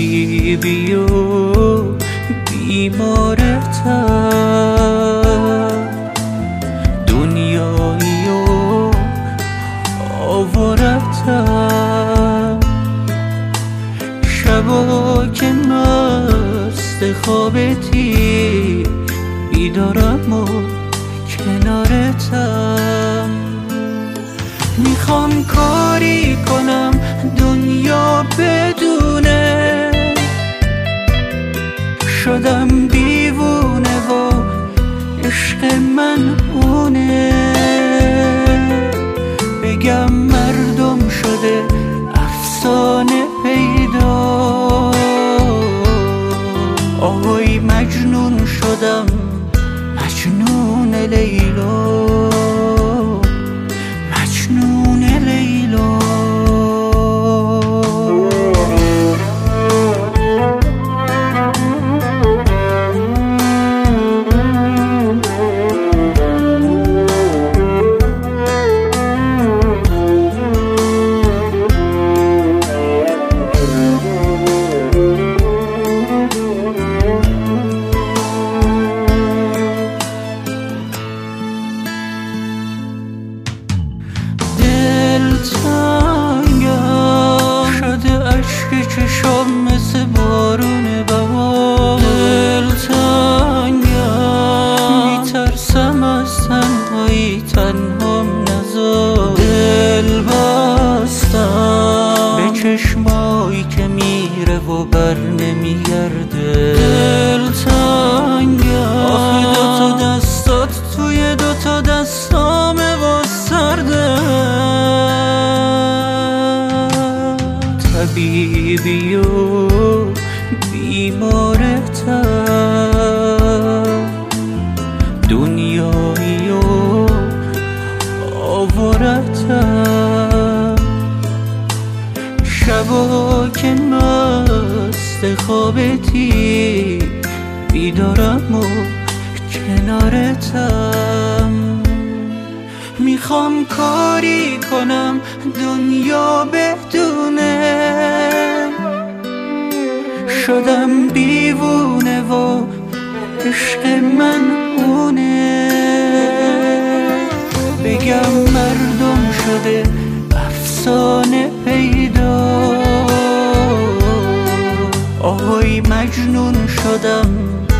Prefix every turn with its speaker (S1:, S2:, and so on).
S1: طبیبی و بیمارتم، دنیایی و آوارتم، شبا که مست خوابتی بیدارم و کنارتم. میخوام کاری کنم دنیا بدونه شدم دیوونه و عشق من اونه، بگم مردم شده افسانه پیدا، آهای مجنون شدم مجنون لیلا، مجنون لیلا. دلتنگم شده عشق چشام مثل بارون بهار، دلتنگم میترسم از تنهایی تنهام نذار، دل بستم به چشمایی که میره و بر نمیگرده، دلتنگم آخه دوتا دستات توی دوتا دستامه و سرده، طبیبی و بیمارتم، دنیایی و آوارتم، شبا که مست خوابتی بیدارم و کنارتم. میخوام کاری کنم دنیا بدونه شدم دیوونه و عشق من اونه، بگم مردم شده افسانه پیدا، آهای مجنون شدم